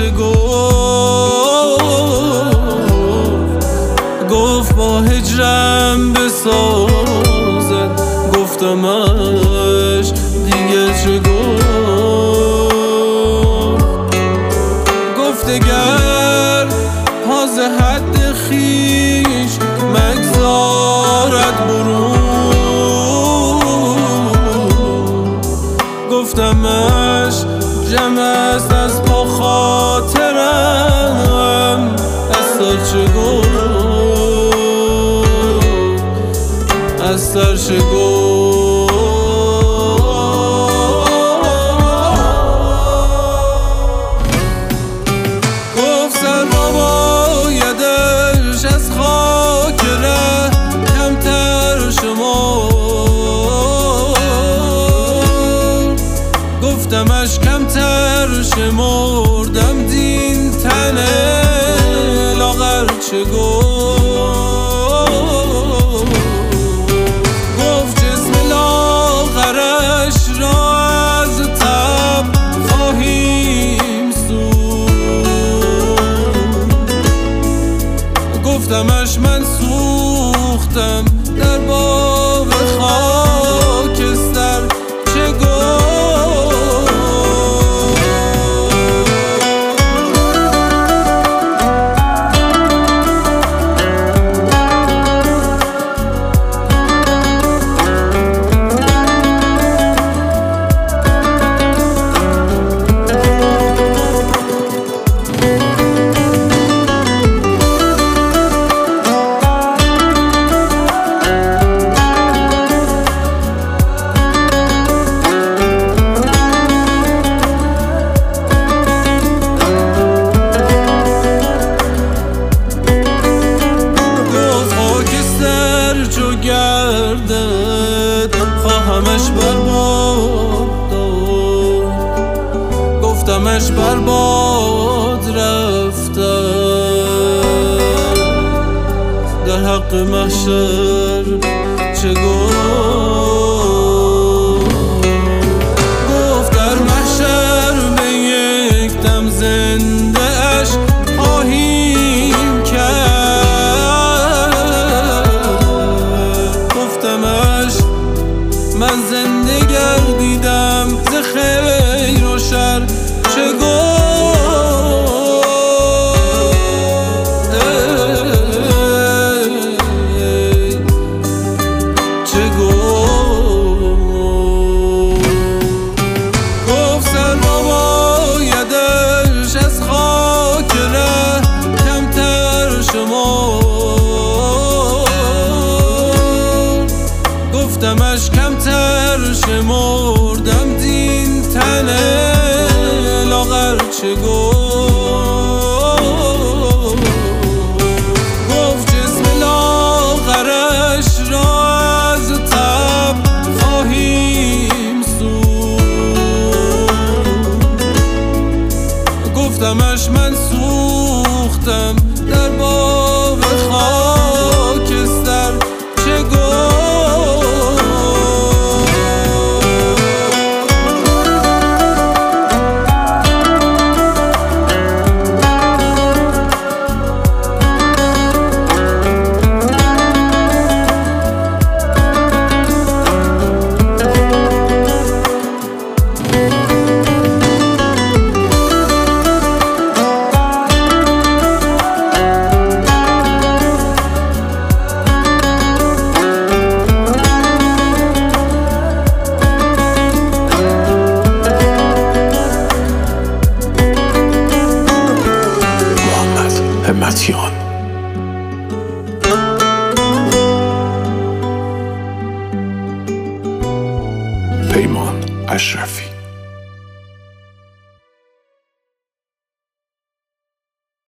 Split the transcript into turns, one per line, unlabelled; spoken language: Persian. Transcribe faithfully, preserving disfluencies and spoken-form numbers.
چه گفت؟ گفت با هجرم بسازد. گفتمش دیگه چه گفت؟ گفت اگر حاز حد خیش مگذارد برون. گفتمش جمع است از با خاطرم. از سر چه گفت؟ از سر چه گفت؟ گفت سر بابایدش از خاک ره کمتر شمرد. گفتمش کمتر شمردم دین تنه لاغر چه گفت؟ گفت جسم لاغرش را از تب خواهیم سوخت. گفتمش من سوختم در باب خاکستر چه گفت؟ خواهمش برباد داد. گفتمش برباد رفته در حق محشر چه گفت؟ گفت در محشر به یک دم زنده اش خواهیم کرد. گفتمش من زنده گردیدم ز خیر و شر چه گفت؟ چه گفت؟ گفت سر بابایدش از خاک ره کمتر شمرد. گفتمش کمتر شمردم دین تنه لاغر چه گفت؟ گفت جسم لاغرش را از تب خواهیم سوخت. گفتمش من سوختم در باب خاکستر چه گفت؟
همتیان پیمان اشرفی.